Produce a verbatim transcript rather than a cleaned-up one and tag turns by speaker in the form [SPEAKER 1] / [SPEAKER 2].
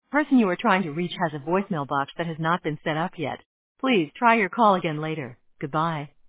[SPEAKER 1] person you are trying to reach has a voicemail box that has not been set up yet. Please try your call again later. Goodbye.